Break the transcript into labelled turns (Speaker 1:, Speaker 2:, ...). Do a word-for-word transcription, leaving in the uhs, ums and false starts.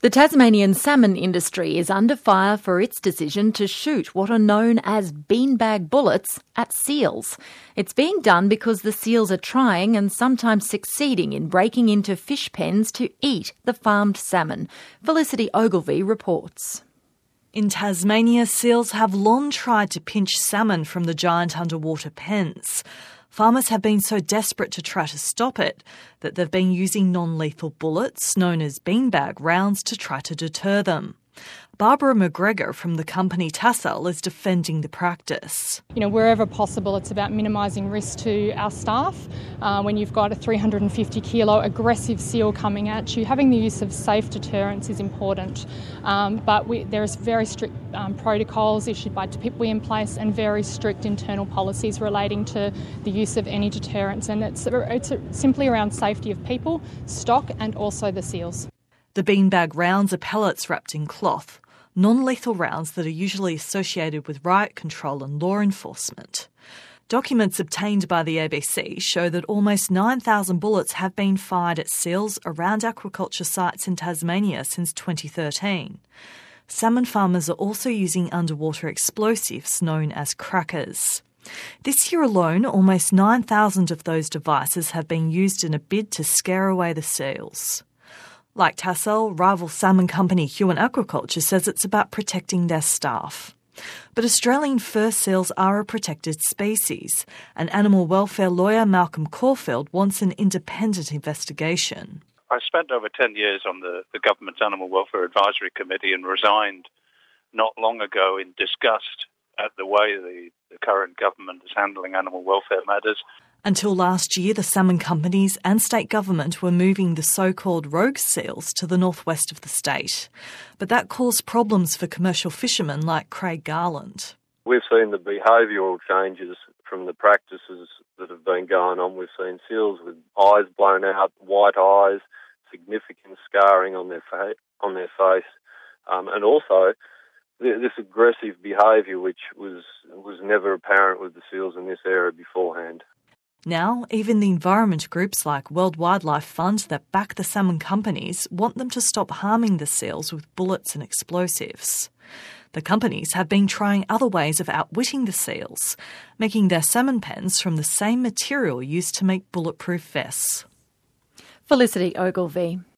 Speaker 1: The Tasmanian salmon industry is under fire for its decision to shoot what are known as beanbag bullets at seals. It's being done because the seals are trying and sometimes succeeding in breaking into fish pens to eat the farmed salmon. Felicity Ogilvie reports.
Speaker 2: In Tasmania, seals have long tried to pinch salmon from the giant underwater pens. Farmers have been so desperate to try to stop it that they've been using non-lethal bullets, known as beanbag rounds, to try to deter them. Barbara McGregor from the company Tassal is defending the practice.
Speaker 3: You know, wherever possible, it's about minimising risk to our staff. Uh, when you've got a three hundred fifty kilo aggressive seal coming at you, having the use of safe deterrents is important. Um, but we, there is very strict um, protocols issued by T P I P W I in place and very strict internal policies relating to the use of any deterrents. And it's, it's simply around safety of people, stock and also the seals.
Speaker 2: The beanbag rounds are pellets wrapped in cloth, non-lethal rounds that are usually associated with riot control and law enforcement. Documents obtained by the A B C show that almost nine thousand bullets have been fired at seals around aquaculture sites in Tasmania since twenty thirteen. Salmon farmers are also using underwater explosives known as crackers. This year alone, almost nine thousand of those devices have been used in a bid to scare away the seals. Like Tassal, rival salmon company Huon Aquaculture says it's about protecting their staff. But Australian fur seals are a protected species, and animal welfare lawyer Malcolm Caulfield wants an independent investigation.
Speaker 4: I spent over ten years on the, the government's Animal Welfare Advisory Committee and resigned not long ago in disgust at the way the, the current government is handling animal welfare matters.
Speaker 2: Until last year, the salmon companies and state government were moving the so-called rogue seals to the northwest of the state. But that caused problems for commercial fishermen like Craig Garland.
Speaker 5: We've seen the behavioural changes from the practices that have been going on. We've seen seals with eyes blown out, white eyes, significant scarring on their, fa- on their face, um, and also th- this aggressive behaviour which was, was never apparent with the seals in this area beforehand.
Speaker 2: Now, even the environment groups like World Wildlife Fund that back the salmon companies want them to stop harming the seals with bullets and explosives. The companies have been trying other ways of outwitting the seals, making their salmon pens from the same material used to make bulletproof vests.
Speaker 1: Felicity Ogilvie.